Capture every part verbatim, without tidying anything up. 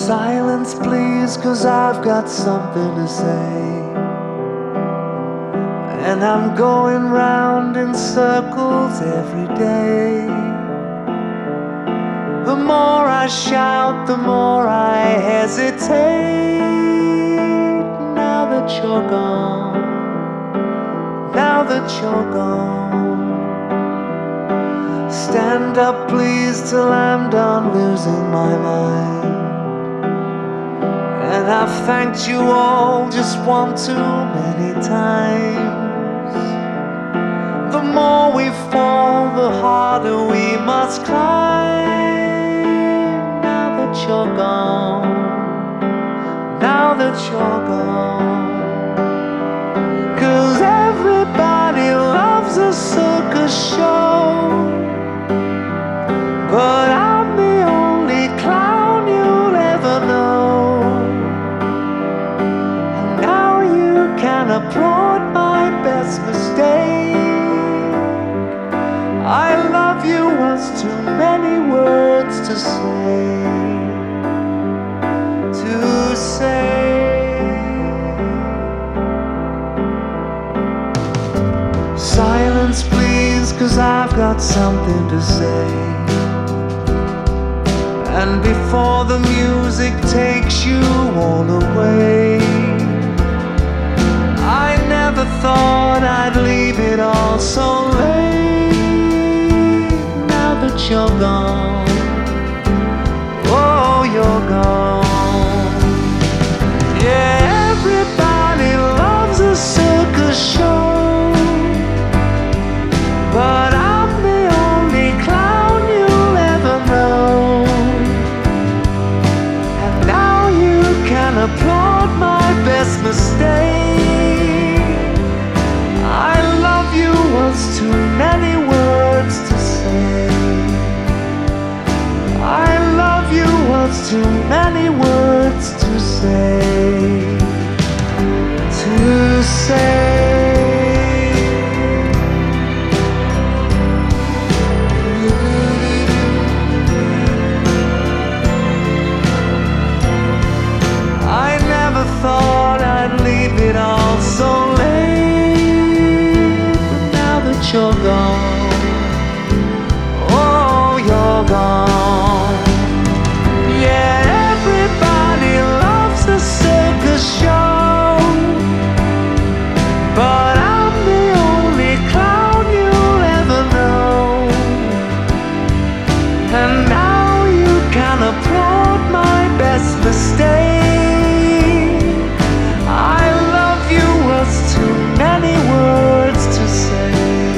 Silence please, 'cause I've got something to say. And I'm going round in circles every day. The more I shout, the more I hesitate. Now that you're gone, now that you're gone. Stand up please till I'm done losing my mind. And I've thanked you all just one too many times. The more we fall, the harder we must climb. Now that you're gone, now that you're gone. 'Cause everybody loves a circus show, but I'm the only clown you'll ever know. And now you can applaud my best mistake. I love you was too many words to say, to say. Silence please, 'cause I've got something to say. And before the music takes you all away, I never thought I'd leave it all so late. Now that you're gone, oh, you're gone. Yeah, everybody loves a circus show, but I'm the only clown you'll ever know. And now you can applaud my best mistake. I love you was too many words to say. I love you was too many words to say, to say. Thought I'd leave it all so late, but now that you're gone, oh, you're gone. Yeah, everybody loves the circus show, but I'm the only clown you'll ever know. And now you can applaud my best mistake. Too many words to say.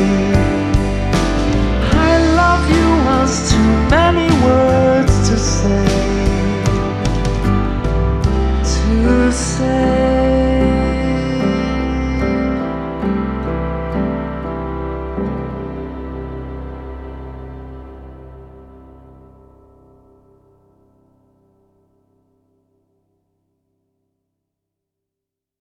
I love you was too many words to say, to say.